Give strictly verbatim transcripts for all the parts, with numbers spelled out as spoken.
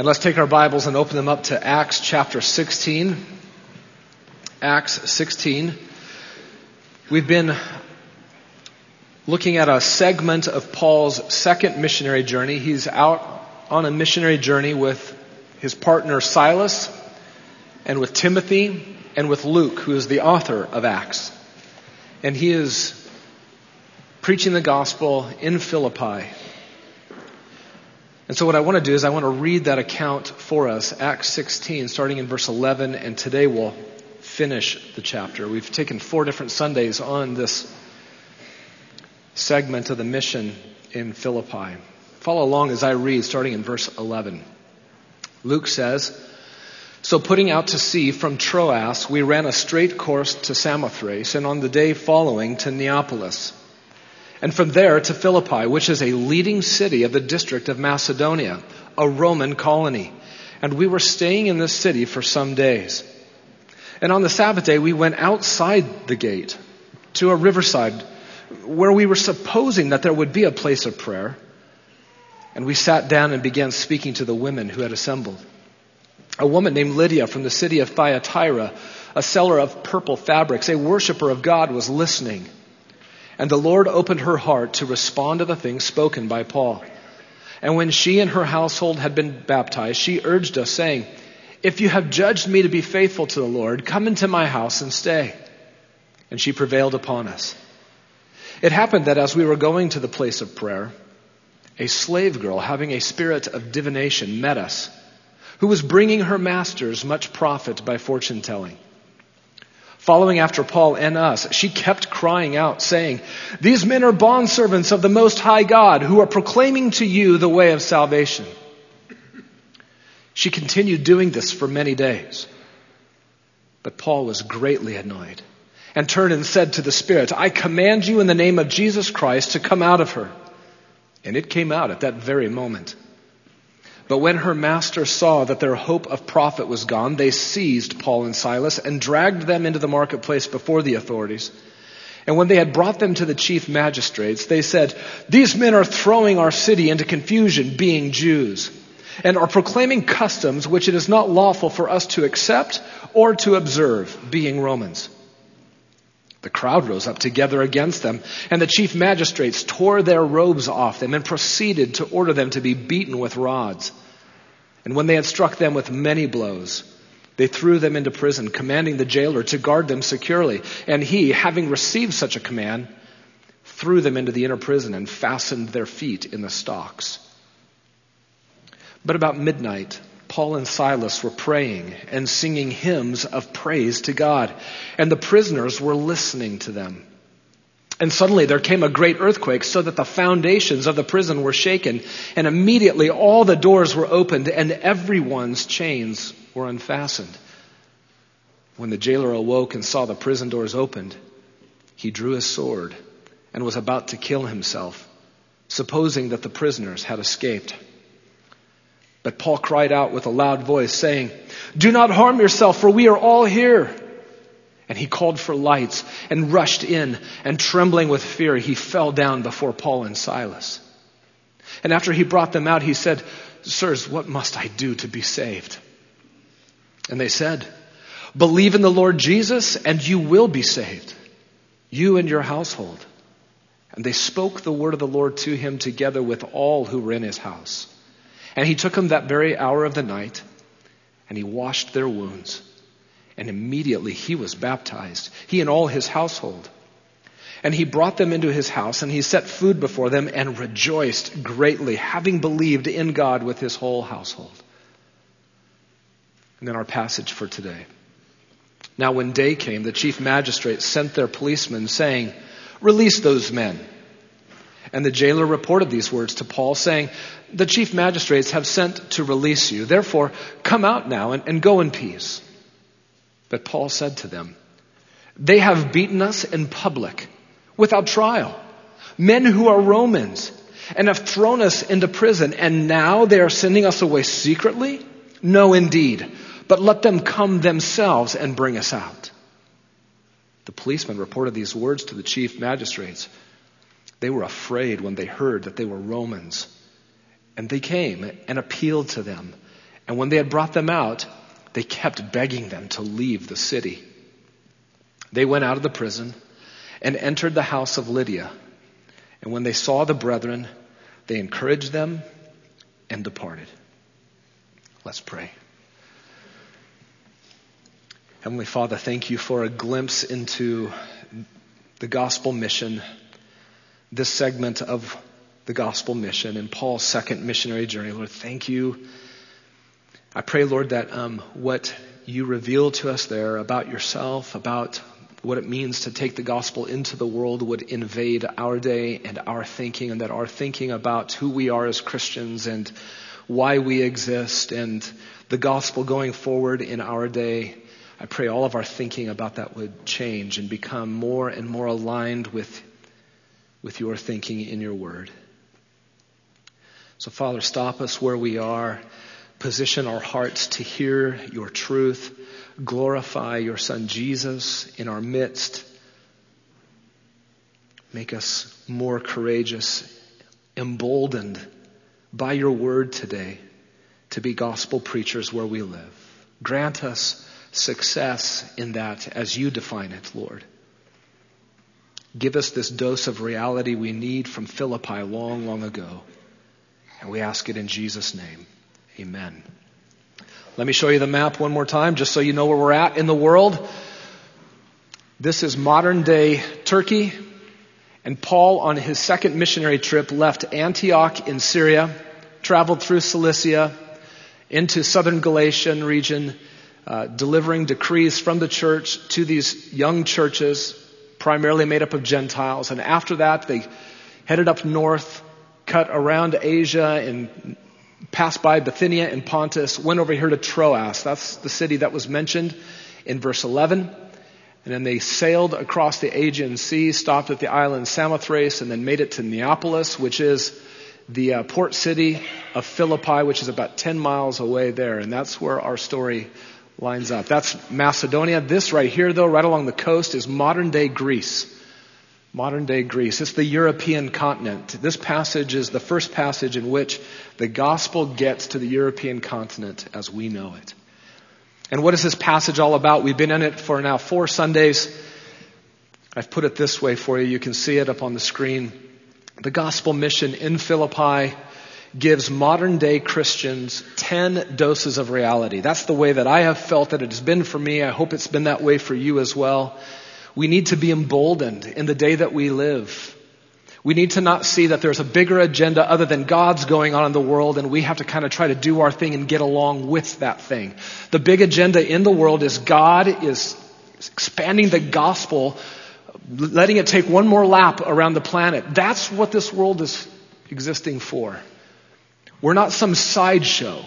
And let's take our Bibles and open them up to Acts chapter sixteen. Acts sixteen. We've been looking at a segment of Paul's second missionary journey. He's out on a missionary journey with his partner Silas and with Timothy and with Luke, who is the author of Acts. And he is preaching the gospel in Philippi. And so what I want to do is I want to read that account for us, Acts sixteen, starting in verse eleven, and today we'll finish the chapter. We've taken four different Sundays on this segment of the mission in Philippi. Follow along as I read, starting in verse eleven. Luke says, "So putting out to sea from Troas, we ran a straight course to Samothrace, and on the day following to Neapolis. And from there to Philippi, which is a leading city of the district of Macedonia, a Roman colony. And we were staying in this city for some days. And on the Sabbath day, we went outside the gate to a riverside where we were supposing that there would be a place of prayer. And we sat down and began speaking to the women who had assembled. A woman named Lydia from the city of Thyatira, a seller of purple fabrics, a worshiper of God, was listening. And the Lord opened her heart to respond to the things spoken by Paul. And when she and her household had been baptized, she urged us, saying, 'If you have judged me to be faithful to the Lord, come into my house and stay.' And she prevailed upon us. It happened that as we were going to the place of prayer, a slave girl having a spirit of divination met us, who was bringing her masters much profit by fortune telling. Following after Paul and us, she kept crying out, saying, 'These men are bondservants of the Most High God, who are proclaiming to you the way of salvation.' She continued doing this for many days. But Paul was greatly annoyed and turned and said to the spirit, 'I command you in the name of Jesus Christ to come out of her.' And it came out at that very moment. But when her master saw that their hope of profit was gone, they seized Paul and Silas and dragged them into the marketplace before the authorities. And when they had brought them to the chief magistrates, they said, 'These men are throwing our city into confusion, being Jews, and are proclaiming customs which it is not lawful for us to accept or to observe, being Romans.' The crowd rose up together against them, and the chief magistrates tore their robes off them and proceeded to order them to be beaten with rods. And when they had struck them with many blows, they threw them into prison, commanding the jailer to guard them securely. And he, having received such a command, threw them into the inner prison and fastened their feet in the stocks. But about midnight, Paul and Silas were praying and singing hymns of praise to God, and the prisoners were listening to them. And suddenly there came a great earthquake, so that the foundations of the prison were shaken, and immediately all the doors were opened, and everyone's chains were unfastened. When the jailer awoke and saw the prison doors opened, he drew his sword and was about to kill himself, supposing that the prisoners had escaped. But Paul cried out with a loud voice, saying, 'Do not harm yourself, for we are all here.' And he called for lights and rushed in, and trembling with fear, he fell down before Paul and Silas. And after he brought them out, he said, 'Sirs, what must I do to be saved?' And they said, 'Believe in the Lord Jesus, and you will be saved, you and your household.' And they spoke the word of the Lord to him together with all who were in his house. And he took them that very hour of the night, and he washed their wounds. And immediately he was baptized, he and all his household. And he brought them into his house, and he set food before them, and rejoiced greatly, having believed in God with his whole household." And then our passage for today. "Now when day came, the chief magistrates sent their policemen, saying, 'Release those men.' And the jailer reported these words to Paul, saying, 'The chief magistrates have sent to release you. Therefore, come out now and, and go in peace.' But Paul said to them, 'They have beaten us in public, without trial, men who are Romans, and have thrown us into prison, and now they are sending us away secretly? No, indeed, but let them come themselves and bring us out.' The policemen reported these words to the chief magistrates. They were afraid when they heard that they were Romans. And they came and appealed to them And when they had brought them out, they kept begging them to leave the city. They went out of the prison and entered the house of Lydia. And when they saw the brethren, they encouraged them and departed. Let's pray. Heavenly Father, thank you for a glimpse into the gospel mission, this segment of the gospel mission in Paul's second missionary journey. Lord, thank you. I pray, Lord, that um, what you reveal to us there about yourself, about what it means to take the gospel into the world would invade our day and our thinking, and that our thinking about who we are as Christians and why we exist and the gospel going forward in our day, I pray all of our thinking about that would change and become more and more aligned with, with your thinking in your word. So, Father, stop us where we are. Position our hearts to hear your truth. Glorify your Son Jesus in our midst. Make us more courageous, emboldened by your word today to be gospel preachers where we live. Grant us success in that as you define it, Lord. Give us this dose of reality we need from Philippi long, long ago. And we ask it in Jesus' name. Amen. Let me show you the map one more time, just so you know where we're at in the world. This is modern day Turkey. And Paul, on his second missionary trip, left Antioch in Syria, traveled through Cilicia, into southern Galatian region, uh, delivering decrees from the church to these young churches, primarily made up of Gentiles. And after that, they headed up north, cut around Asia and passed by Bithynia and Pontus, went over here to Troas. That's the city that was mentioned in verse eleven. And then they sailed across the Aegean Sea, stopped at the island Samothrace, and then made it to Neapolis, which is the uh, port city of Philippi, which is about ten miles away there. And that's where our story lines up. That's Macedonia. This right here, though, right along the coast, is modern-day Greece. Modern-day Greece. It's the European continent. This passage is the first passage in which the gospel gets to the European continent as we know it. And what is this passage all about? We've been in it for now four Sundays. I've put it this way for you. You can see it up on the screen. The gospel mission in Philippi gives modern-day Christians ten doses of reality. That's the way that I have felt that it has been for me. I hope it's been that way for you as well. We need to be emboldened in the day that we live. We need to not see that there's a bigger agenda other than God's going on in the world, and we have to kind of try to do our thing and get along with that thing. The big agenda in the world is God is expanding the gospel, letting it take one more lap around the planet. That's what this world is existing for. We're not some sideshow.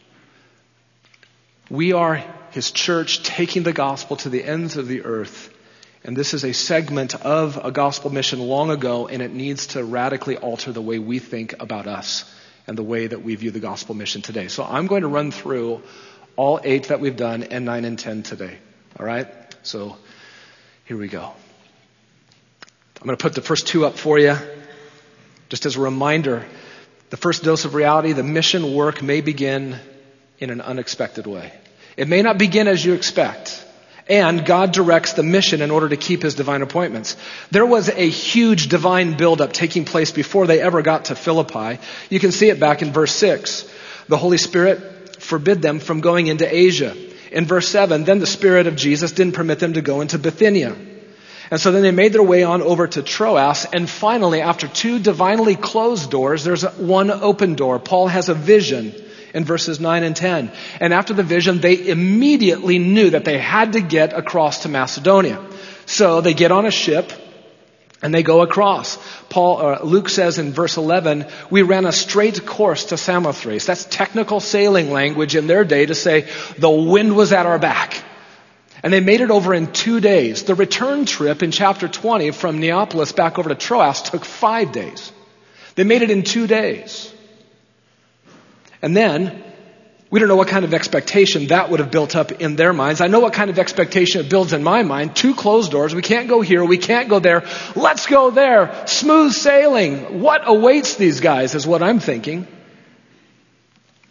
We are his church taking the gospel to the ends of the earth. And this is a segment of a gospel mission long ago, and it needs to radically alter the way we think about us and the way that we view the gospel mission today. So I'm going to run through all eight that we've done and nine and ten today. All right? So here we go. I'm going to put the first two up for you. Just as a reminder, the first dose of reality, the mission work may begin in an unexpected way. It may not begin as you expect. And God directs the mission in order to keep his divine appointments. There was a huge divine buildup taking place before they ever got to Philippi. You can see it back in verse six. The Holy Spirit forbid them from going into Asia. In verse seven, then the Spirit of Jesus didn't permit them to go into Bithynia. And so then they made their way on over to Troas. And finally, after two divinely closed doors, there's one open door. Paul has a vision in verses nine and ten. And after the vision, they immediately knew that they had to get across to Macedonia. So they get on a ship and they go across. Paul, uh, Luke says in verse eleven, we ran a straight course to Samothrace. That's technical sailing language in their day to say the wind was at our back. And they made it over in two days. The return trip in chapter twenty from Neapolis back over to Troas took five days. They made it in two days. And then, we don't know what kind of expectation that would have built up in their minds. I know what kind of expectation it builds in my mind. Two closed doors. We can't go here. We can't go there. Let's go there. Smooth sailing. What awaits these guys is what I'm thinking.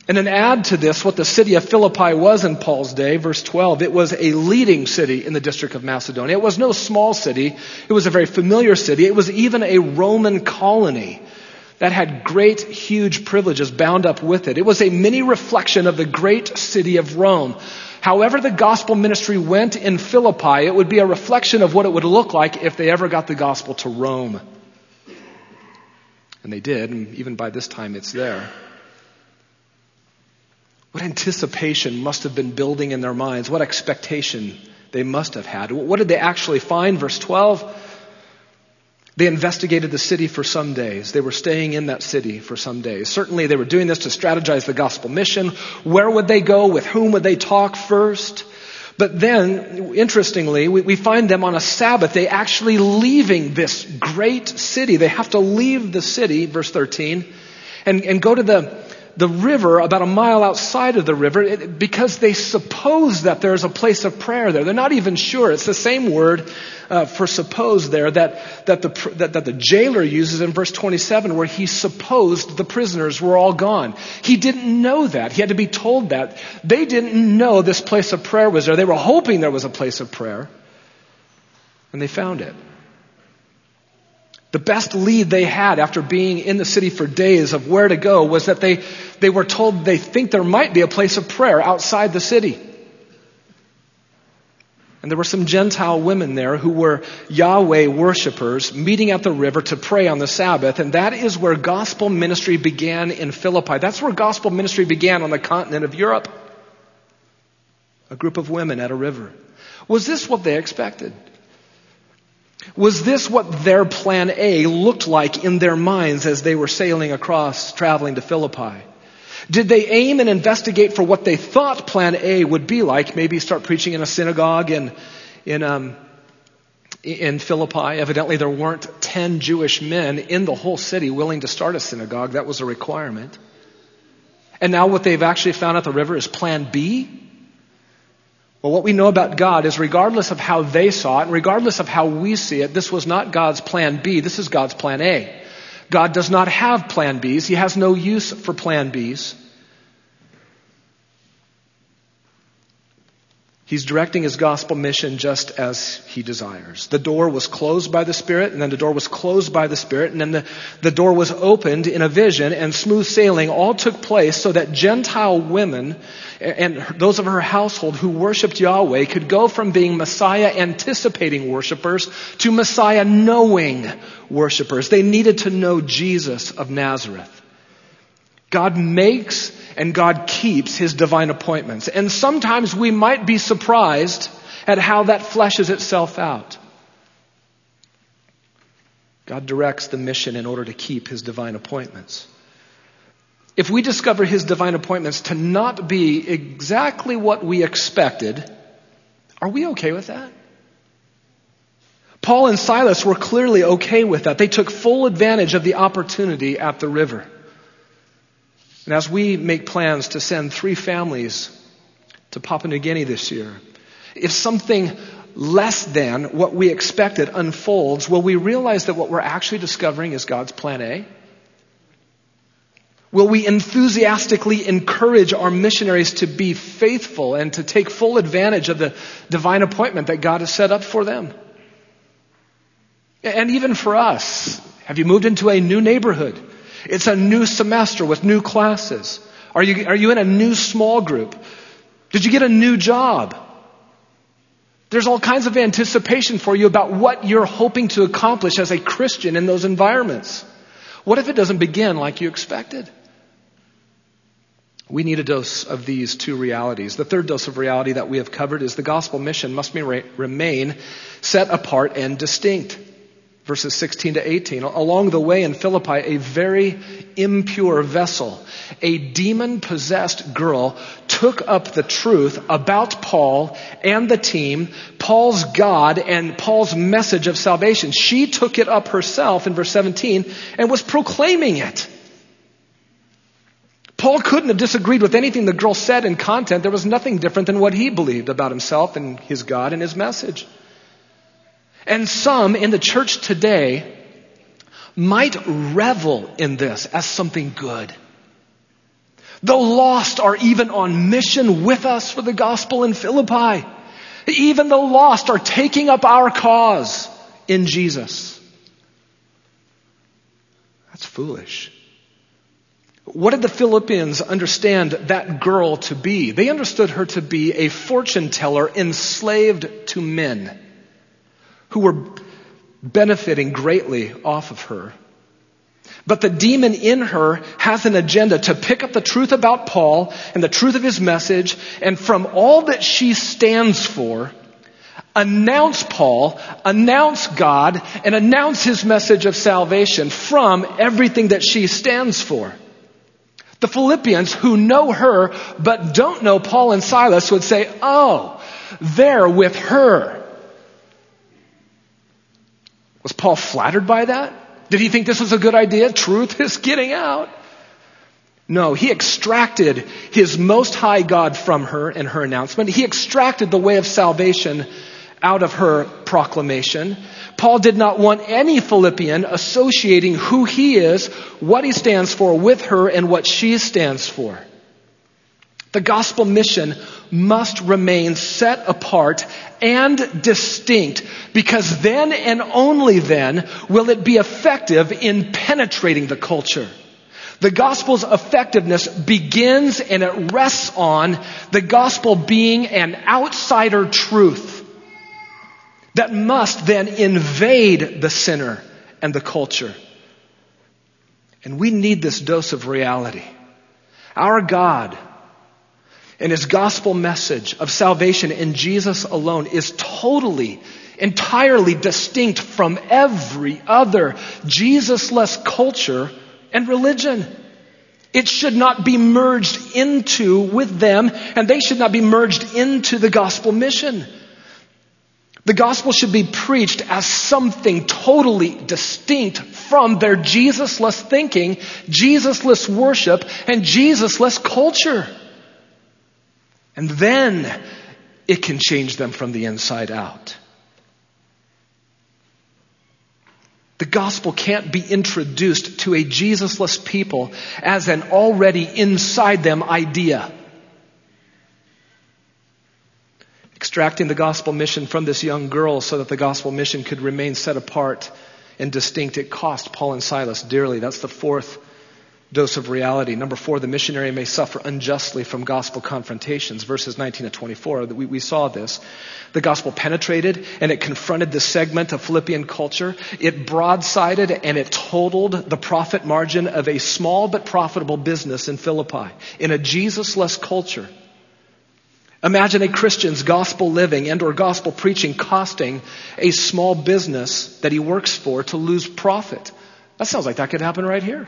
And then add to this what the city of Philippi was in Paul's day, verse twelve. It was a leading city in the district of Macedonia. It was no small city. It was a very familiar city. It was even a Roman colony that had great, huge privileges bound up with it. It was a mini reflection of the great city of Rome. However the gospel ministry went in Philippi, it would be a reflection of what it would look like if they ever got the gospel to Rome. And they did, and even by this time it's there. What anticipation must have been building in their minds? What expectation they must have had? What did they actually find? Verse twelve, they investigated the city for some days. They were staying in that city for some days. Certainly they were doing this to strategize the gospel mission. Where would they go? With whom would they talk first? But then, interestingly, we, we find them on a Sabbath day actually leaving this great city. They have to leave the city, verse thirteen, and, and go to the the river about a mile outside of the river it, because they suppose that there's a place of prayer there. They're not even sure. It's the same word uh, for suppose there that that the that, that the jailer uses in verse twenty-seven, where he supposed the prisoners were all gone. He didn't know that. He had to be told that. They didn't know this place of prayer was there. They were hoping there was a place of prayer, and they found it. The best lead they had after being in the city for days of where to go was that they, they were told they think there might be a place of prayer outside the city. And there were some Gentile women there who were Yahweh worshipers meeting at the river to pray on the Sabbath. And that is where gospel ministry began in Philippi. That's where gospel ministry began on the continent of Europe. A group of women at a river. Was this what they expected? Was this what their plan A looked like in their minds as they were sailing across, traveling to Philippi? Did they aim and investigate for what they thought plan A would be like? Maybe start preaching in a synagogue in, in, um, in Philippi. Evidently there weren't ten Jewish men in the whole city willing to start a synagogue. That was a requirement. And now what they've actually found at the river is plan B? Well, what we know about God is regardless of how they saw it, and regardless of how we see it, this was not God's plan B. This is God's plan A. God does not have plan Bs. He has no use for plan Bs. He's directing his gospel mission just as he desires. The door was closed by the Spirit, and then the door was closed by the Spirit, and then the, the door was opened in a vision, and smooth sailing all took place so that Gentile women and those of her household who worshiped Yahweh could go from being Messiah anticipating worshipers to Messiah knowing worshipers. They needed to know Jesus of Nazareth. God makes and God keeps his divine appointments. And sometimes we might be surprised at how that fleshes itself out. God directs the mission in order to keep his divine appointments. If we discover his divine appointments to not be exactly what we expected, are we okay with that? Paul and Silas were clearly okay with that. They took full advantage of the opportunity at the river. And as we make plans to send three families to Papua New Guinea this year, if something less than what we expected unfolds, will we realize that what we're actually discovering is God's plan A? Will we enthusiastically encourage our missionaries to be faithful and to take full advantage of the divine appointment that God has set up for them? And even for us, have you moved into a new neighborhood? It's a new semester with new classes. Are you, are you in a new small group? Did you get a new job? There's all kinds of anticipation for you about what you're hoping to accomplish as a Christian in those environments. What if it doesn't begin like you expected? We need a dose of these two realities. The third dose of reality that we have covered is the gospel mission must be, remain set apart and distinct. Verses sixteen to eighteen. Along the way in Philippi, a very impure vessel, a demon-possessed girl, took up the truth about Paul and the team, Paul's God and Paul's message of salvation. She took it up herself in verse seventeen and was proclaiming it. Paul couldn't have disagreed with anything the girl said in content. There was nothing different than what he believed about himself and his God and his message. And some in the church today might revel in this as something good. The lost are even on mission with us for the gospel in Philippi. Even the lost are taking up our cause in Jesus. That's foolish. What did the Philippians understand that girl to be? They understood her to be a fortune teller enslaved to men who were benefiting greatly off of her. But the demon in her has an agenda to pick up the truth about Paul and the truth of his message, and from all that she stands for, announce Paul, announce God, and announce his message of salvation from everything that she stands for. The Philippians, who know her but don't know Paul and Silas, would say, oh, they're with her. Was Paul flattered by that? Did he think this was a good idea? Truth is getting out. No, he extracted his most high God from her in her announcement. He extracted the way of salvation out of her proclamation. Paul did not want any Philippian associating who he is, what he stands for with her, and what she stands for. The gospel mission must remain set apart and distinct, because then and only then will it be effective in penetrating the culture. The gospel's effectiveness begins and it rests on the gospel being an outsider truth that must then invade the sinner and the culture. And we need this dose of reality. Our God and his gospel message of salvation in Jesus alone is totally, entirely distinct from every other Jesus-less culture and religion. It should not be merged into with them, and they should not be merged into the gospel mission. The gospel should be preached as something totally distinct from their Jesus-less thinking, Jesus-less worship, and Jesus-less culture. And then it can change them from the inside out. The gospel can't be introduced to a Jesus-less people as an already inside them idea. Extracting the gospel mission from this young girl so that the gospel mission could remain set apart and distinct, it cost Paul and Silas dearly. That's the fourth dose of reality. Number four, the missionary may suffer unjustly from gospel confrontations. Verses nineteen to twenty-four, we, we saw this. The gospel penetrated and it confronted this segment of Philippian culture. It broadsided and it totaled the profit margin of a small but profitable business in Philippi, in a Jesus-less culture. Imagine a Christian's gospel living and or gospel preaching costing a small business that he works for to lose profit. That sounds like that could happen right here.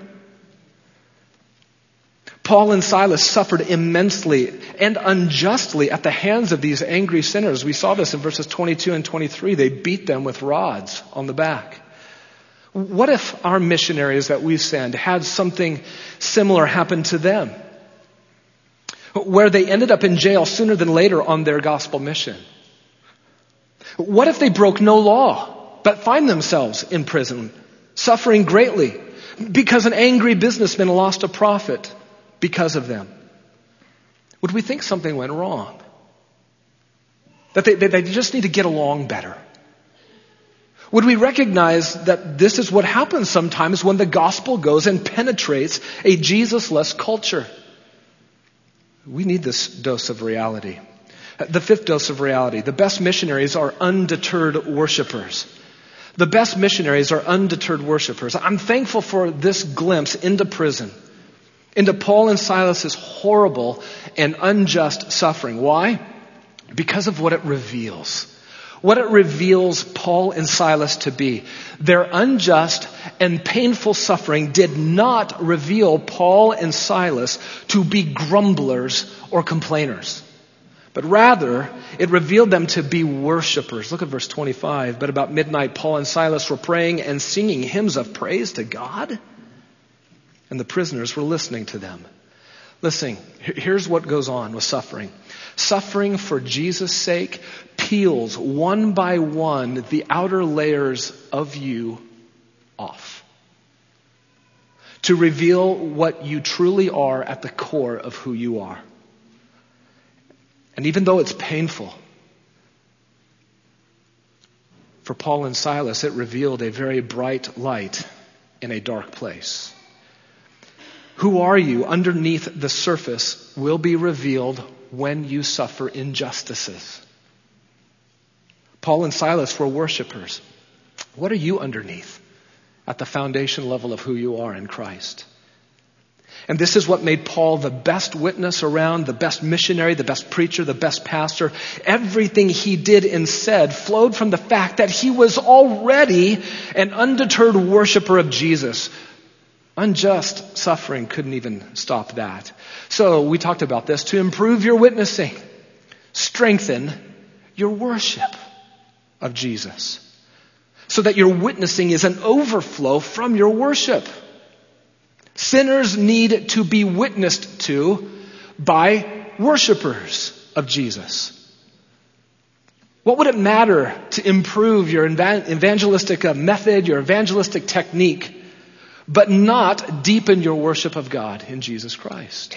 Paul and Silas suffered immensely and unjustly at the hands of these angry sinners. We saw this in verses twenty-two and twenty-three. They beat them with rods on the back. What if our missionaries that we send had something similar happen to them, where they ended up in jail sooner than later on their gospel mission? What if they broke no law, but find themselves in prison, suffering greatly, because an angry businessman lost a profit because of them? Would we think something went wrong? That they, they, they just need to get along better? Would we recognize that this is what happens sometimes when the gospel goes and penetrates a Jesus-less culture? We need this dose of reality. The fifth dose of reality. The best missionaries are undeterred worshipers. The best missionaries are undeterred worshipers. I'm thankful for this glimpse into prison, into Paul and Silas's horrible and unjust suffering. Why? Because of what it reveals. What it reveals Paul and Silas to be. Their unjust and painful suffering did not reveal Paul and Silas to be grumblers or complainers, but rather it revealed them to be worshipers. Look at verse twenty-five. But about midnight, Paul and Silas were praying and singing hymns of praise to God, and the prisoners were listening to them. Listen, here's what goes on with suffering. Suffering for Jesus' sake peels one by one the outer layers of you off. to reveal what you truly are at the core of who you are. And even though it's painful, for Paul and Silas, it revealed a very bright light in a dark place. Who are you underneath the surface will be revealed when you suffer injustices. Paul and Silas were worshipers. What are you underneath at the foundation level of who you are in Christ? And this is what made Paul the best witness around, the best missionary, the best preacher, the best pastor. Everything he did and said flowed from the fact that he was already an undeterred worshiper of Jesus. Unjust suffering couldn't even stop that. So we talked about this. To improve your witnessing, strengthen your worship of Jesus, so that your witnessing is an overflow from your worship. Sinners need to be witnessed to by worshipers of Jesus. What would it matter to improve your evangelistic method, your evangelistic technique, but not deepen your worship of God in Jesus Christ?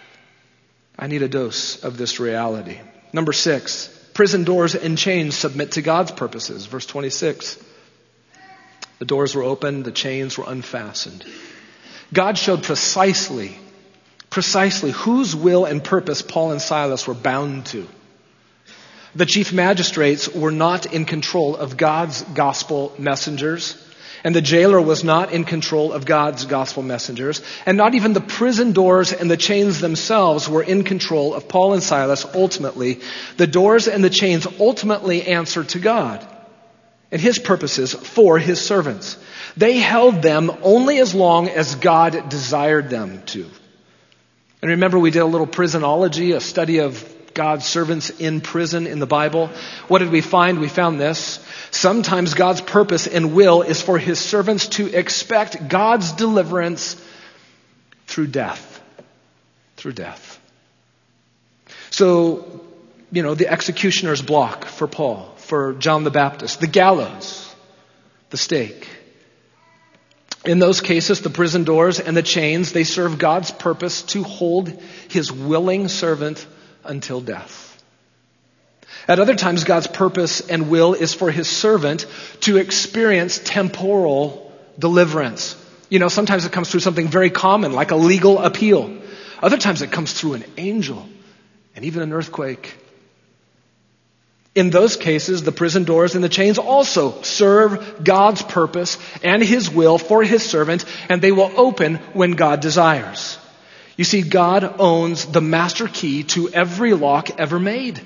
I need a dose of this reality. Number six, prison doors and chains submit to God's purposes. Verse twenty-six. The doors were opened, the chains were unfastened. God showed precisely, precisely whose will and purpose Paul and Silas were bound to. The chief magistrates were not in control of God's gospel messengers, and the jailer was not in control of God's gospel messengers, and not even the prison doors and the chains themselves were in control of Paul and Silas ultimately. The doors and the chains ultimately answered to God and his purposes for his servants. They held them only as long as God desired them to. And remember, we did a little prisonology, a study of God's servants in prison in the Bible. What did we find? We found this. Sometimes God's purpose and will is for his servants to expect God's deliverance through death. Through death. So, you know, the executioner's block for Paul, for John the Baptist, the gallows, the stake. In those cases, the prison doors and the chains, they serve God's purpose to hold his willing servant until death. At other times, God's purpose and will is for his servant to experience temporal deliverance. You know, sometimes it comes through something very common, like a legal appeal. Other times it comes through an angel and even an earthquake. In those cases, the prison doors and the chains also serve God's purpose and his will for his servant, and they will open when God desires. You see, God owns the master key to every lock ever made.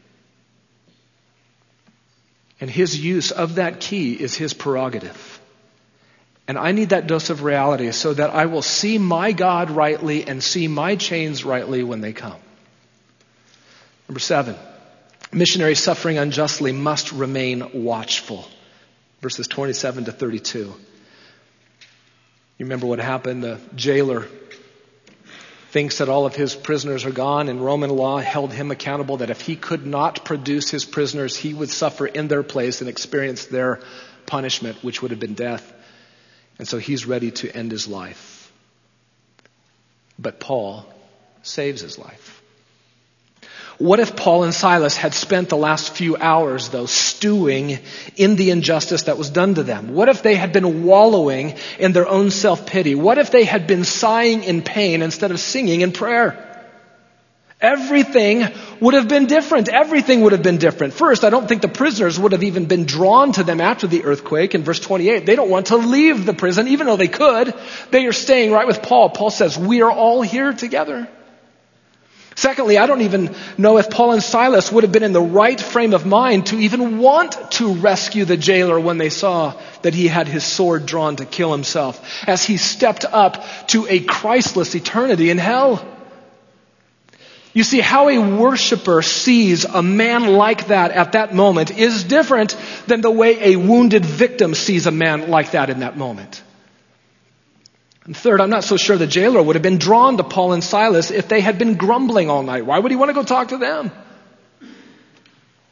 And his use of that key is his prerogative. And I need that dose of reality so that I will see my God rightly and see my chains rightly when they come. Number seven. Missionaries suffering unjustly must remain watchful. Verses twenty-seven to thirty-two. You remember what happened? The jailer thinks that all of his prisoners are gone, and Roman law held him accountable that if he could not produce his prisoners, he would suffer in their place and experience their punishment, which would have been death. And so he's ready to end his life. But Paul saves his life. What if Paul and Silas had spent the last few hours, though, stewing in the injustice that was done to them? What if they had been wallowing in their own self-pity? What if they had been sighing in pain instead of singing in prayer? Everything would have been different. Everything would have been different. First, I don't think the prisoners would have even been drawn to them after the earthquake. In verse twenty-eight, they don't want to leave the prison, even though they could. They are staying right with Paul. Paul says, we are all here together. Secondly, I don't even know if Paul and Silas would have been in the right frame of mind to even want to rescue the jailer when they saw that he had his sword drawn to kill himself as he stepped up to a Christless eternity in hell. You see, how a worshiper sees a man like that at that moment is different than the way a wounded victim sees a man like that in that moment. And third, I'm not so sure the jailer would have been drawn to Paul and Silas if they had been grumbling all night. Why would he want to go talk to them?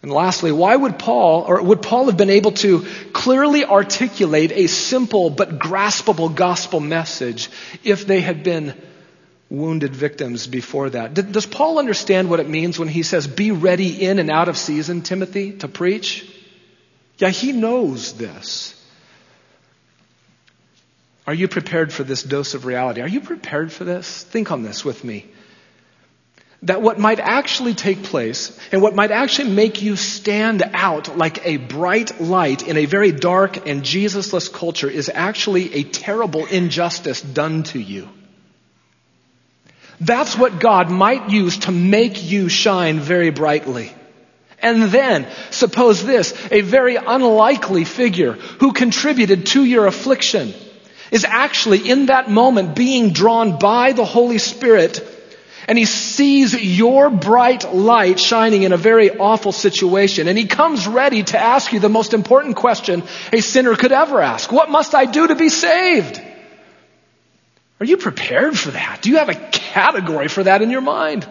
And lastly, why would Paul, or would Paul have been able to clearly articulate a simple but graspable gospel message if they had been wounded victims before that? Does Paul understand what it means when he says, be ready in and out of season, Timothy, to preach? Yeah, he knows this. Are you prepared for this dose of reality? Are you prepared for this? Think on this with me. That what might actually take place and what might actually make you stand out like a bright light in a very dark and Jesus-less culture is actually a terrible injustice done to you. That's what God might use to make you shine very brightly. And then, suppose this, a very unlikely figure who contributed to your affliction is actually in that moment being drawn by the Holy Spirit, and he sees your bright light shining in a very awful situation, and he comes ready to ask you the most important question a sinner could ever ask. What must I do to be saved? Are you prepared for that? Do you have a category for that in your mind?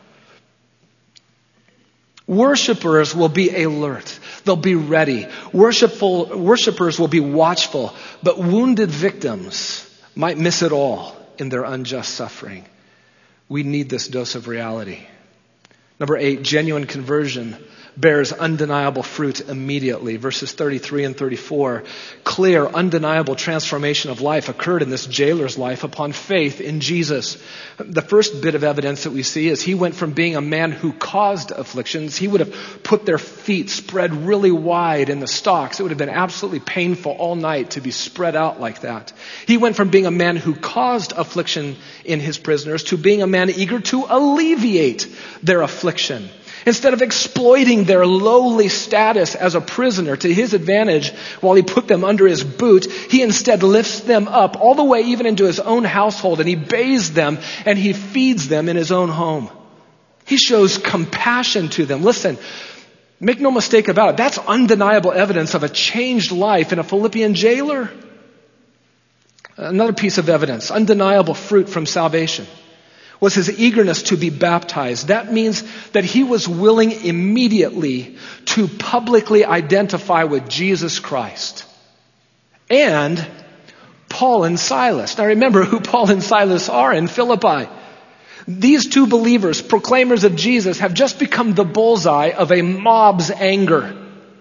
Worshipers will be alert. They'll be ready. Worshipful, worshipers will be watchful. But wounded victims might miss it all in their unjust suffering. We need this dose of reality. Number eight, genuine conversion bears undeniable fruit immediately. Verses thirty-three and thirty-four. Clear, undeniable transformation of life occurred in this jailer's life upon faith in Jesus. The first bit of evidence that we see is he went from being a man who caused afflictions. He would have put their feet spread really wide in the stocks. It would have been absolutely painful all night to be spread out like that. He went from being a man who caused affliction in his prisoners to being a man eager to alleviate their affliction. Instead of exploiting their lowly status as a prisoner to his advantage while he put them under his boot, he instead lifts them up all the way even into his own household, and he bathes them and he feeds them in his own home. He shows compassion to them. Listen, make no mistake about it. That's undeniable evidence of a changed life in a Philippian jailer. Another piece of evidence, undeniable fruit from salvation, was his eagerness to be baptized. That means that he was willing immediately to publicly identify with Jesus Christ. And Paul and Silas. Now remember who Paul and Silas are in Philippi. These two believers, proclaimers of Jesus, have just become the bullseye of a mob's anger.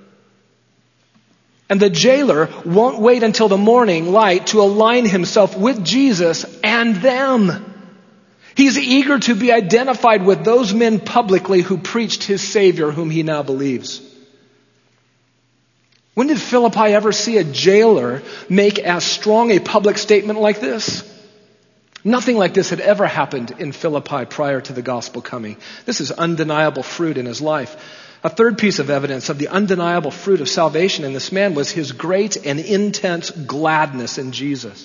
And the jailer won't wait until the morning light to align himself with Jesus and them. He's eager to be identified with those men publicly who preached his Savior, whom he now believes. When did Philippi ever see a jailer make as strong a public statement like this? Nothing like this had ever happened in Philippi prior to the gospel coming. This is undeniable fruit in his life. A third piece of evidence of the undeniable fruit of salvation in this man was his great and intense gladness in Jesus.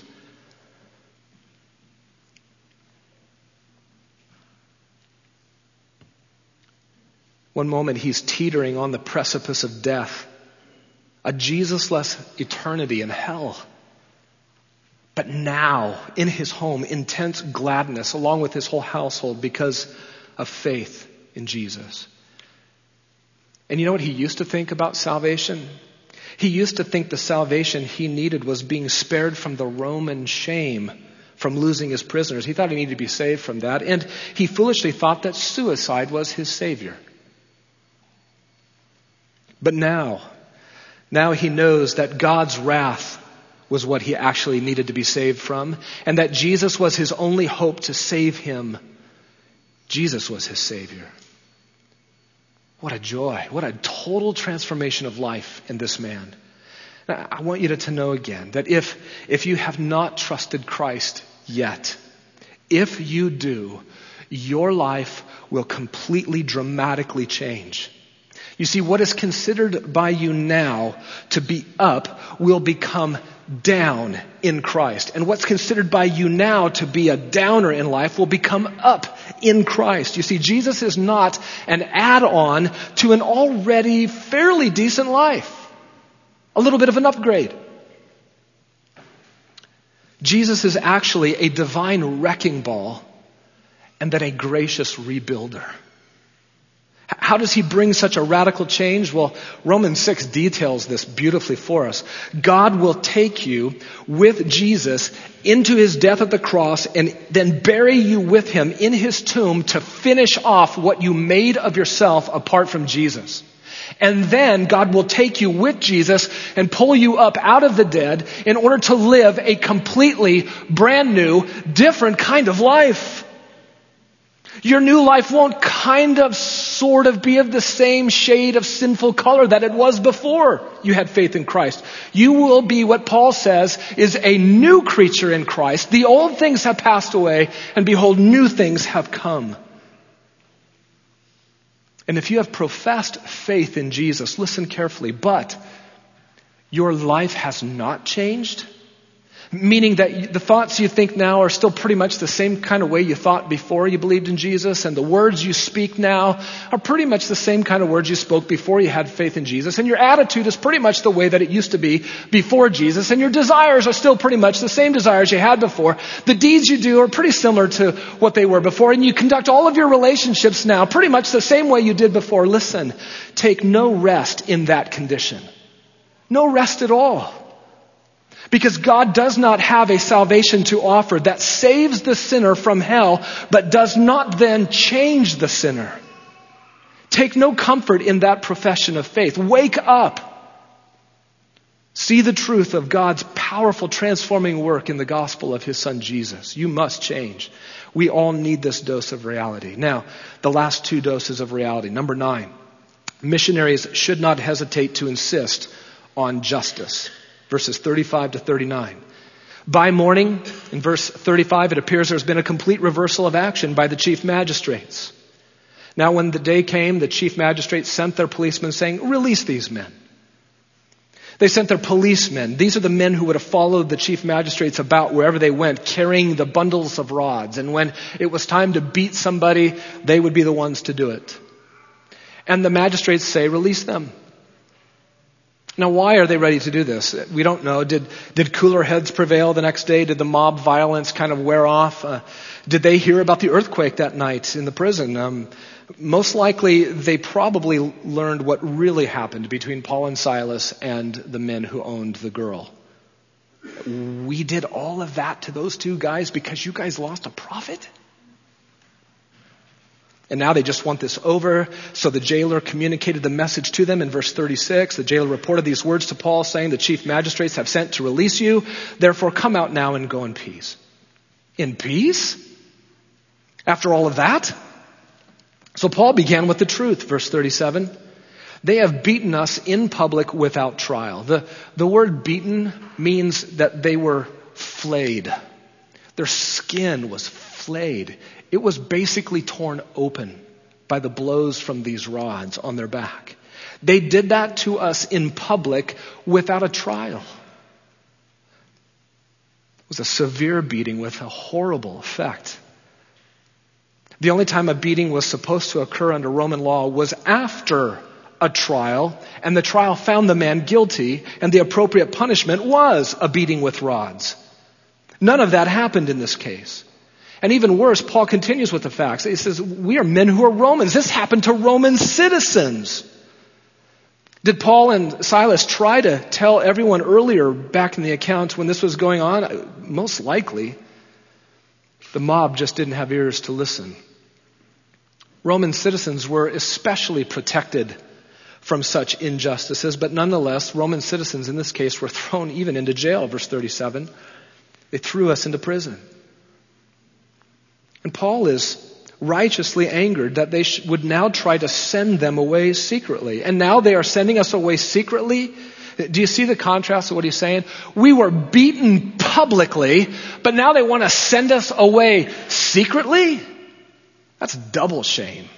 One moment he's teetering on the precipice of death, a Jesus-less eternity in hell. But now, in his home, intense gladness along with his whole household because of faith in Jesus. And you know what he used to think about salvation? He used to think the salvation he needed was being spared from the Roman shame from losing his prisoners. He thought he needed to be saved from that. And he foolishly thought that suicide was his savior. But now, now he knows that God's wrath was what he actually needed to be saved from, and that Jesus was his only hope to save him. Jesus was his Savior. What a joy. What a total transformation of life in this man. Now, I want you to, to know again that if, if you have not trusted Christ yet, if you do, your life will completely, dramatically change. You see, what is considered by you now to be up will become down in Christ. And what's considered by you now to be a downer in life will become up in Christ. You see, Jesus is not an add-on to an already fairly decent life. A little bit of an upgrade. Jesus is actually a divine wrecking ball and then a gracious rebuilder. How does he bring such a radical change? Well, Romans six details this beautifully for us. God will take you with Jesus into his death at the cross and then bury you with him in his tomb to finish off what you made of yourself apart from Jesus. And then God will take you with Jesus and pull you up out of the dead in order to live a completely brand new, different kind of life. Your new life won't kind of, sort of be of the same shade of sinful color that it was before you had faith in Christ. You will be what Paul says is a new creature in Christ. The old things have passed away, and behold, new things have come. And if you have professed faith in Jesus, listen carefully, but your life has not changed, meaning that the thoughts you think now are still pretty much the same kind of way you thought before you believed in Jesus, and the words you speak now are pretty much the same kind of words you spoke before you had faith in Jesus, and your attitude is pretty much the way that it used to be before Jesus, and your desires are still pretty much the same desires you had before. The deeds you do are pretty similar to what they were before, and you conduct all of your relationships now pretty much the same way you did before. Listen, take no rest in that condition. No rest at all. Because God does not have a salvation to offer that saves the sinner from hell, but does not then change the sinner. Take no comfort in that profession of faith. Wake up. See the truth of God's powerful transforming work in the gospel of his son Jesus. You must change. We all need this dose of reality. Now, the last two doses of reality. Number nine, missionaries should not hesitate to insist on justice. Verses thirty-five to thirty-nine. By morning, in verse thirty-five, it appears there's been a complete reversal of action by the chief magistrates. Now when the day came, the chief magistrates sent their policemen saying, release these men. They sent their policemen. These are the men who would have followed the chief magistrates about wherever they went, carrying the bundles of rods. And when it was time to beat somebody, they would be the ones to do it. And the magistrates say, release them. Now, why are they ready to do this? We don't know. Did did cooler heads prevail the next day? Did the mob violence kind of wear off? Uh, did they hear about the earthquake that night in the prison? Um, most likely, they probably learned what really happened between Paul and Silas and the men who owned the girl. We did all of that to those two guys because you guys lost a prophet? And now they just want this over. So the jailer communicated the message to them in verse thirty-six. The jailer reported these words to Paul, saying, the chief magistrates have sent to release you. Therefore, come out now and go in peace. In peace? After all of that? So Paul began with the truth. Verse thirty-seven. They have beaten us in public without trial. The, the word beaten means that they were flayed. Their skin was flayed. It was basically torn open by the blows from these rods on their back. They did that to us in public without a trial. It was a severe beating with a horrible effect. The only time a beating was supposed to occur under Roman law was after a trial, and the trial found the man guilty, and the appropriate punishment was a beating with rods. None of that happened in this case. And even worse, Paul continues with the facts. He says, we are men who are Romans. This happened to Roman citizens. Did Paul and Silas try to tell everyone earlier back in the account when this was going on? Most likely. The mob just didn't have ears to listen. Roman citizens were especially protected from such injustices, but nonetheless, Roman citizens in this case were thrown even into jail, verse thirty-seven. They threw us into prison. And Paul is righteously angered that they sh- would now try to send them away secretly. And now they are sending us away secretly. Do you see the contrast of what he's saying? We were beaten publicly, but now they want to send us away secretly? That's double shame.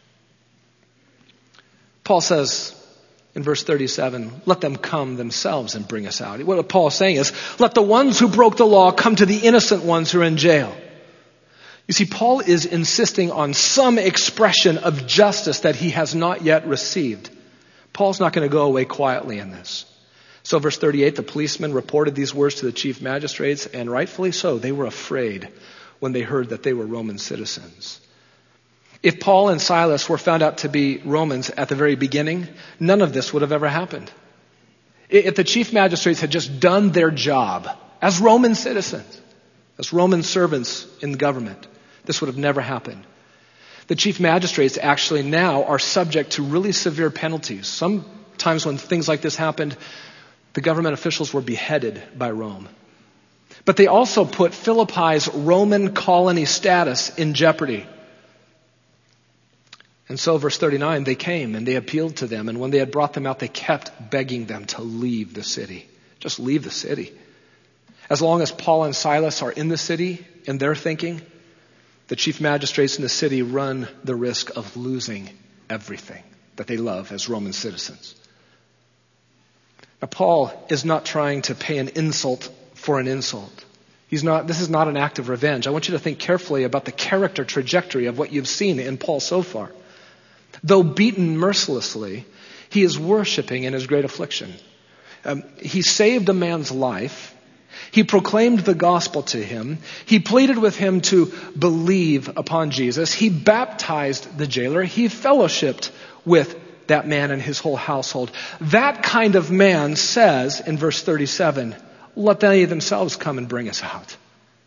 Paul says in verse thirty-seven, let them come themselves and bring us out. What Paul is saying is, let the ones who broke the law come to the innocent ones who are in jail. You see, Paul is insisting on some expression of justice that he has not yet received. Paul's not going to go away quietly in this. So verse thirty-eight, the policemen reported these words to the chief magistrates, and rightfully so, they were afraid when they heard that they were Roman citizens. If Paul and Silas were found out to be Romans at the very beginning, none of this would have ever happened. If the chief magistrates had just done their job as Roman citizens, as Roman servants in the government, this would have never happened. The chief magistrates actually now are subject to really severe penalties. Sometimes when things like this happened, the government officials were beheaded by Rome. But they also put Philippi's Roman colony status in jeopardy. And so, verse thirty-nine, they came and they appealed to them. And when they had brought them out, they kept begging them to leave the city. Just leave the city. As long as Paul and Silas are in the city, in their thinking, the chief magistrates in the city run the risk of losing everything that they love as Roman citizens. Now, Paul is not trying to pay an insult for an insult. He's not, this is not an act of revenge. I want you to think carefully about the character trajectory of what you've seen in Paul so far. Though beaten mercilessly, he is worshiping in his great affliction. Um, he saved a man's life. He proclaimed the gospel to him. He pleaded with him to believe upon Jesus. He baptized the jailer. He fellowshiped with that man and his whole household. That kind of man says in verse thirty-seven, let they themselves come and bring us out.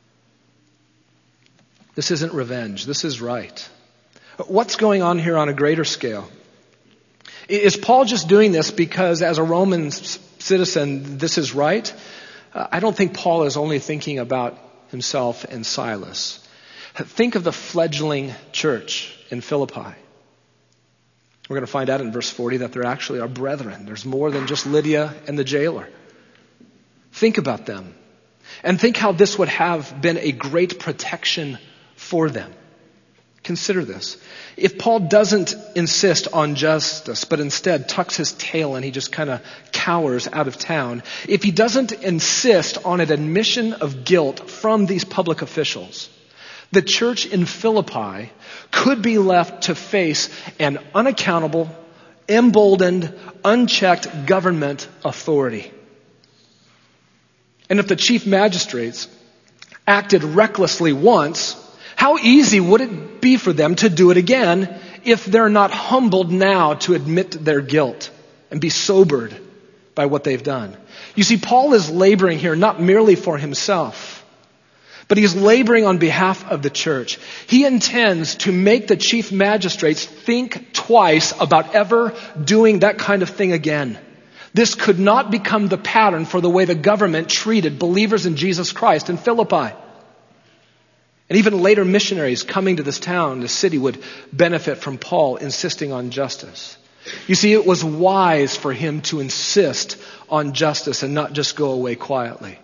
This isn't revenge. This is right. What's going on here on a greater scale? Is Paul just doing this because as a Roman citizen, this is right? I don't think Paul is only thinking about himself and Silas. Think of the fledgling church in Philippi. We're going to find out in verse forty that there actually are brethren. There's more than just Lydia and the jailer. Think about them. And think how this would have been a great protection for them. Consider this. If Paul doesn't insist on justice, but instead tucks his tail and he just kind of cowers out of town, if he doesn't insist on an admission of guilt from these public officials, the church in Philippi could be left to face an unaccountable, emboldened, unchecked government authority. And if the chief magistrates acted recklessly once, how easy would it be for them to do it again if they're not humbled now to admit their guilt and be sobered by what they've done? You see, Paul is laboring here not merely for himself, but he's laboring on behalf of the church. He intends to make the chief magistrates think twice about ever doing that kind of thing again. This could not become the pattern for the way the government treated believers in Jesus Christ in Philippi. And even later missionaries coming to this town, this city, would benefit from Paul insisting on justice. You see, it was wise for him to insist on justice and not just go away quietly.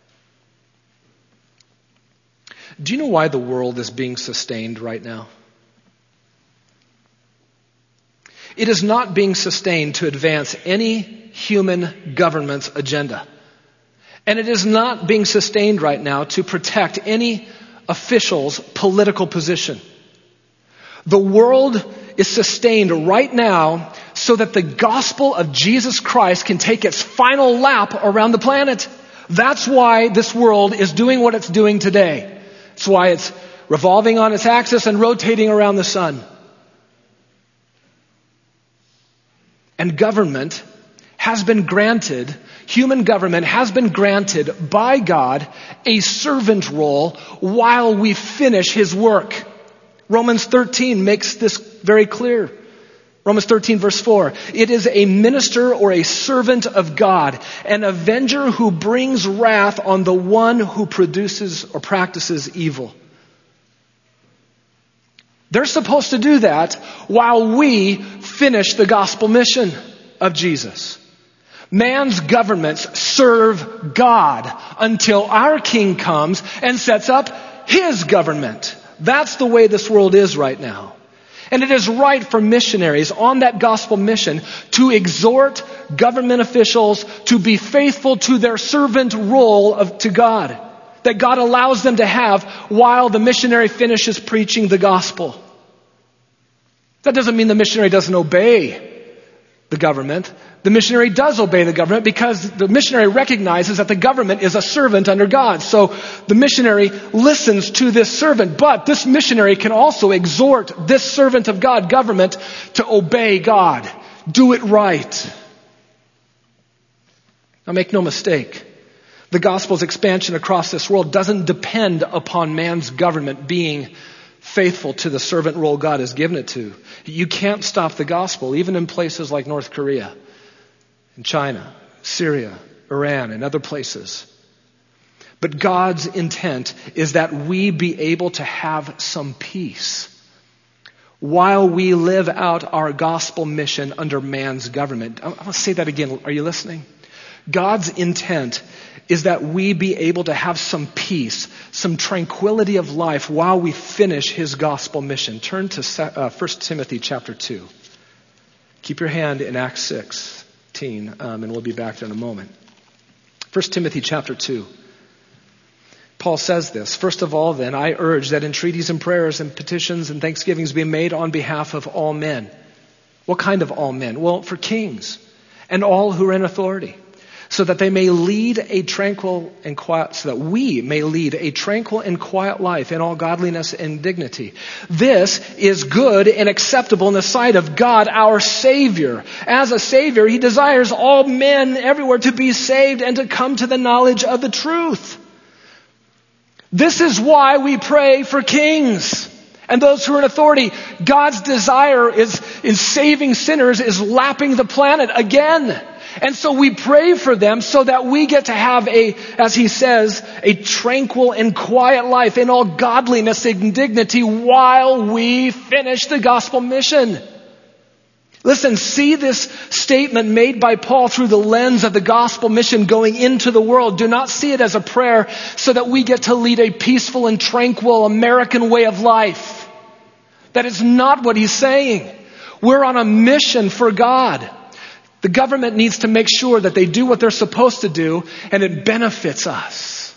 Do you know why the world is being sustained right now? It is not being sustained to advance any human government's agenda. And it is not being sustained right now to protect any official's political position. The world is sustained right now so that the gospel of Jesus Christ can take its final lap around the planet. That's why this world is doing what it's doing today. That's why it's revolving on its axis and rotating around the sun. And government has been granted, human government has been granted by God a servant role while we finish His work. Romans thirteen makes this very clear. Romans thirteen verse four. It is a minister or a servant of God, an avenger who brings wrath on the one who produces or practices evil. They're supposed to do that while we finish the gospel mission of Jesus. Man's governments serve God until our King comes and sets up His government. That's the way this world is right now. And it is right for missionaries on that gospel mission to exhort government officials to be faithful to their servant role of, to God, that God allows them to have while the missionary finishes preaching the gospel. That doesn't mean the missionary doesn't obey the government, the missionary does obey the government because the missionary recognizes that the government is a servant under God. So the missionary listens to this servant, but this missionary can also exhort this servant of God, government, to obey God. Do it right. Now make no mistake, the gospel's expansion across this world doesn't depend upon man's government being faithful to the servant role God has given it to. You can't stop the gospel, even in places like North Korea, and China, Syria, Iran, and other places. But God's intent is that we be able to have some peace while we live out our gospel mission under man's government. I want to say that again. Are you listening? God's intent is that we be able to have some peace, some tranquility of life while we finish his gospel mission. Turn to uh, First Timothy chapter two. Keep your hand in Acts sixteen, um, and we'll be back there in a moment. First Timothy chapter two. Paul says this, "First of all, then, I urge that entreaties and prayers and petitions and thanksgivings be made on behalf of all men." What kind of all men? Well, for kings and all who are in authority, so that they may lead a tranquil and quiet, so that we may lead a tranquil and quiet life in all godliness and dignity. This is good and acceptable in the sight of God, our Savior. As a Savior, he desires all men everywhere to be saved and to come to the knowledge of the truth. This is why we pray for kings and those who are in authority. God's desire is in saving sinners, is lapping the planet again. And so we pray for them so that we get to have a, as he says, a tranquil and quiet life in all godliness and dignity while we finish the gospel mission. Listen, see this statement made by Paul through the lens of the gospel mission going into the world. Do not see it as a prayer so that we get to lead a peaceful and tranquil American way of life. That is not what he's saying. We're on a mission for God. The government needs to make sure that they do what they're supposed to do, and it benefits us.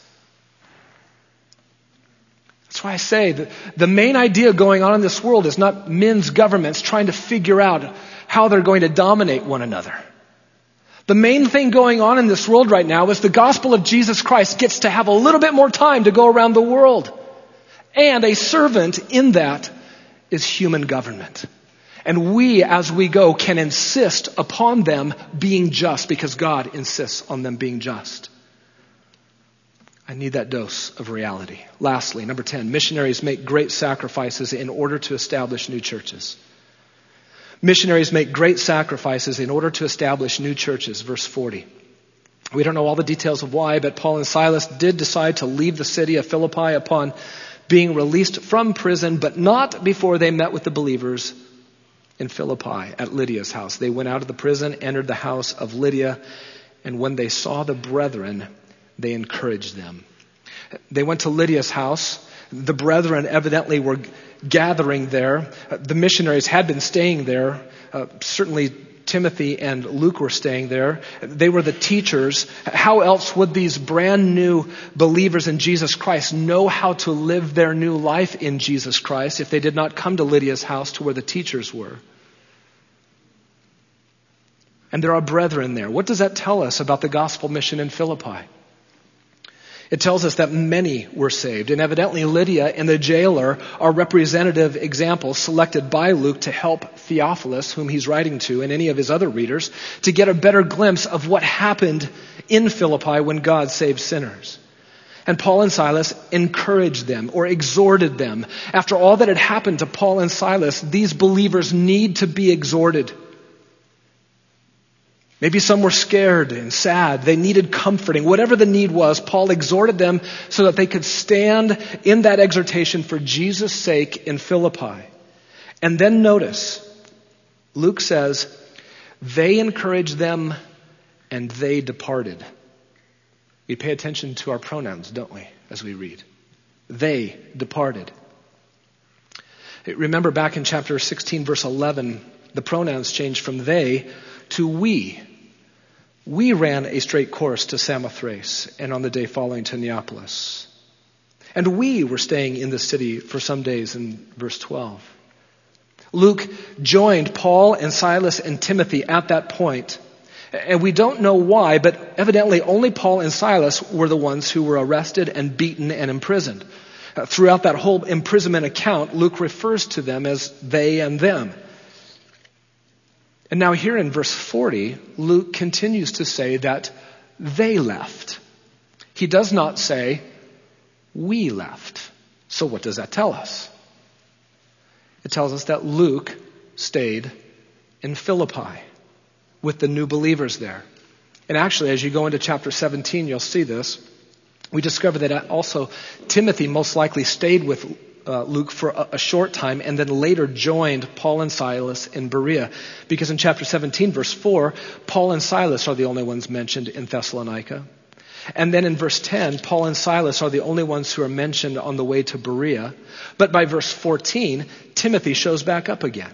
That's why I say that the main idea going on in this world is not men's governments trying to figure out how they're going to dominate one another. The main thing going on in this world right now is the gospel of Jesus Christ gets to have a little bit more time to go around the world. And a servant in that is human government. And we, as we go, can insist upon them being just because God insists on them being just. I need that dose of reality. Lastly, number ten, missionaries make great sacrifices in order to establish new churches. Missionaries make great sacrifices in order to establish new churches. Verse forty. We don't know all the details of why, but Paul and Silas did decide to leave the city of Philippi upon being released from prison, but not before they met with the believers in Philippi at Lydia's house. They went out of the prison, entered the house of Lydia, and when they saw the brethren, they encouraged them. They went to Lydia's house. The brethren evidently were gathering there. The missionaries had been staying there. Uh, certainly Timothy and Luke were staying there. They were the teachers. How else would these brand new believers in Jesus Christ know how to live their new life in Jesus Christ if they did not come to Lydia's house to where the teachers were? And there are brethren there. What does that tell us about the gospel mission in Philippi? It tells us that many were saved. And evidently Lydia and the jailer are representative examples selected by Luke to help Theophilus, whom he's writing to, and any of his other readers, to get a better glimpse of what happened in Philippi when God saved sinners. And Paul and Silas encouraged them or exhorted them. After all that had happened to Paul and Silas, these believers need to be exhorted. Maybe some were scared and sad. They needed comforting. Whatever the need was, Paul exhorted them so that they could stand in that exhortation for Jesus' sake in Philippi. And then notice, Luke says, they encouraged them and they departed. We pay attention to our pronouns, don't we, as we read? They departed. Remember back in chapter sixteen, verse eleven, the pronouns changed from they to we. We ran a straight course to Samothrace and on the day following to Neapolis. And we were staying in the city for some days in verse twelve. Luke joined Paul and Silas and Timothy at that point. And we don't know why, but evidently only Paul and Silas were the ones who were arrested and beaten and imprisoned. Uh, throughout that whole imprisonment account, Luke refers to them as they and them. And now here in verse forty, Luke continues to say that they left. He does not say, we left. So what does that tell us? It tells us that Luke stayed in Philippi with the new believers there. And actually, as you go into chapter seventeen, you'll see this. We discover that also Timothy most likely stayed with uh, Luke for a, a short time and then later joined Paul and Silas in Berea. Because in chapter seventeen, verse four, Paul and Silas are the only ones mentioned in Thessalonica. And then in verse ten, Paul and Silas are the only ones who are mentioned on the way to Berea. But by verse fourteen, Timothy shows back up again.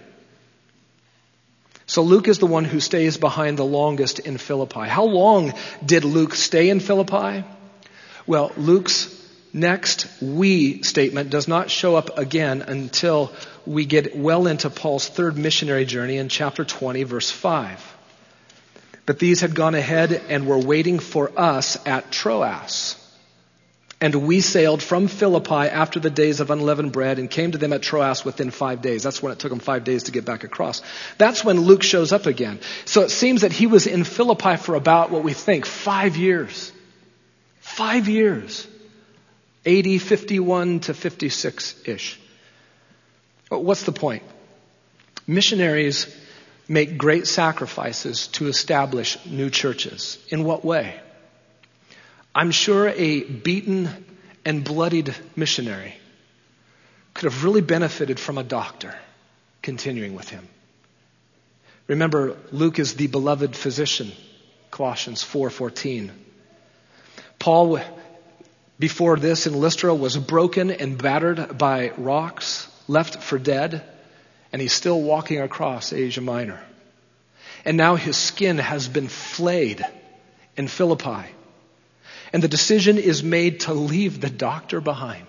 So Luke is the one who stays behind the longest in Philippi. How long did Luke stay in Philippi? Well, Luke's next we statement does not show up again until we get well into Paul's third missionary journey in chapter twenty, verse five. But these had gone ahead and were waiting for us at Troas. And we sailed from Philippi after the days of unleavened bread and came to them at Troas within five days. That's when it took them five days to get back across. That's when Luke shows up again. So it seems that he was in Philippi for about what we think, five years. Five years. A D fifty-one to fifty-six-ish. What's the point? Missionaries make great sacrifices to establish new churches. In what way? I'm sure a beaten and bloodied missionary could have really benefited from a doctor continuing with him. Remember, Luke is the beloved physician, Colossians four fourteen. Paul, before this in Lystra, was broken and battered by rocks, left for dead, and he's still walking across Asia Minor. And now his skin has been flayed in Philippi. And the decision is made to leave the doctor behind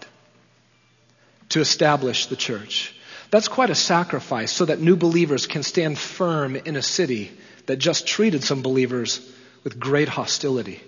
to establish the church. That's quite a sacrifice so that new believers can stand firm in a city that just treated some believers with great hostility.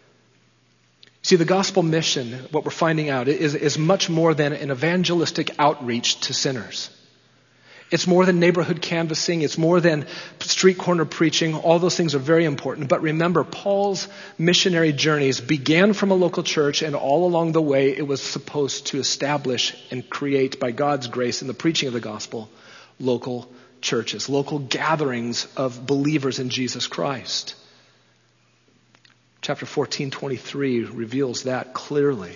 See, the gospel mission, what we're finding out, is, is much more than an evangelistic outreach to sinners. It's more than neighborhood canvassing. It's more than street corner preaching. All those things are very important. But remember, Paul's missionary journeys began from a local church, and all along the way, it was supposed to establish and create, by God's grace in the preaching of the gospel, local churches, local gatherings of believers in Jesus Christ. Chapter fourteen twenty-three reveals that clearly.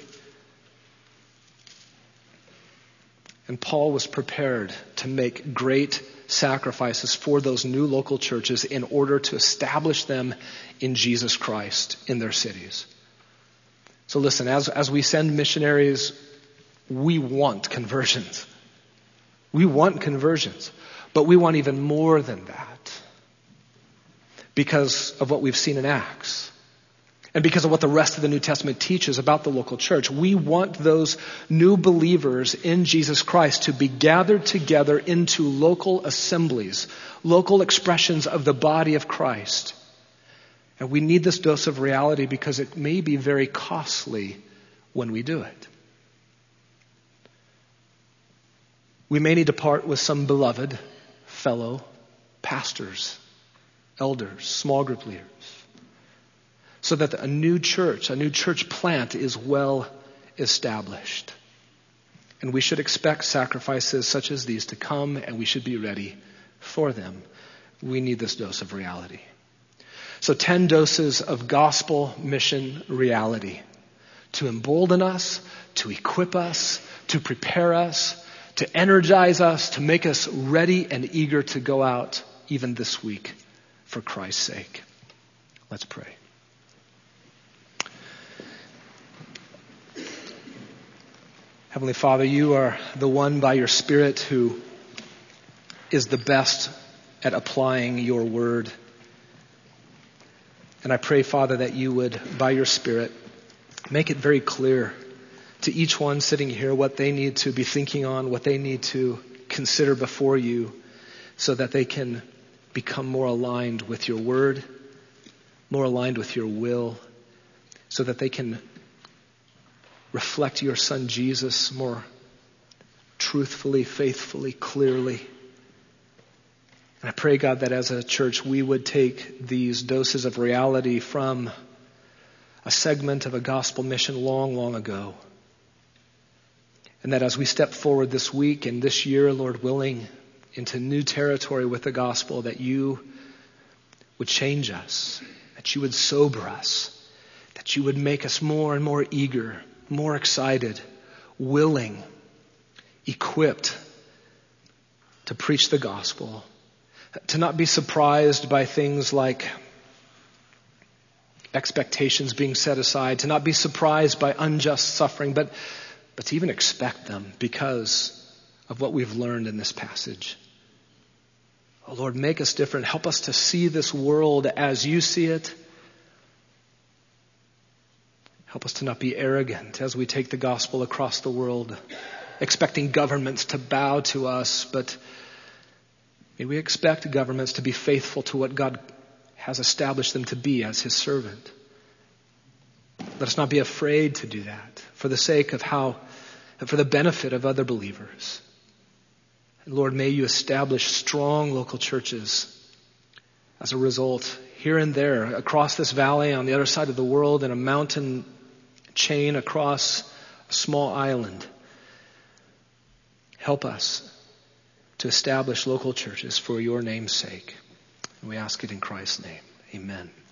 And Paul was prepared to make great sacrifices for those new local churches in order to establish them in Jesus Christ in their cities. So listen, as, as we send missionaries, we want conversions. We want conversions. But we want even more than that because of what we've seen in Acts. And because of what the rest of the New Testament teaches about the local church. We want those new believers in Jesus Christ to be gathered together into local assemblies, local expressions of the body of Christ. And we need this dose of reality because it may be very costly when we do it. We may need to part with some beloved fellow pastors, elders, small group leaders, so that a new church, a new church plant is well established. And we should expect sacrifices such as these to come, and we should be ready for them. We need this dose of reality. So ten doses of gospel mission reality to embolden us, to equip us, to prepare us, to energize us, to make us ready and eager to go out even this week for Christ's sake. Let's pray. Heavenly Father, you are the one by your Spirit who is the best at applying your word. And I pray, Father, that you would, by your Spirit, make it very clear to each one sitting here what they need to be thinking on, what they need to consider before you so that they can become more aligned with your word, more aligned with your will, so that they can reflect your Son Jesus more truthfully, faithfully, clearly. And I pray, God, that as a church we would take these doses of reality from a segment of a gospel mission long, long ago. And that as we step forward this week and this year, Lord willing, into new territory with the gospel, that you would change us, that you would sober us, that you would make us more and more eager, more excited, willing, equipped to preach the gospel, to not be surprised by things like expectations being set aside, to not be surprised by unjust suffering, but, but to even expect them because of what we've learned in this passage. Oh Lord, make us different. Help us to see this world as you see it. Help us to not be arrogant as we take the gospel across the world, expecting governments to bow to us, but may we expect governments to be faithful to what God has established them to be as his servant. Let us not be afraid to do that for the sake of how, for the benefit of other believers. And Lord, may you establish strong local churches as a result, here and there, across this valley, on the other side of the world, in a mountain chain across a small island. Help us to establish local churches for your name's sake. And we ask it in Christ's name. Amen.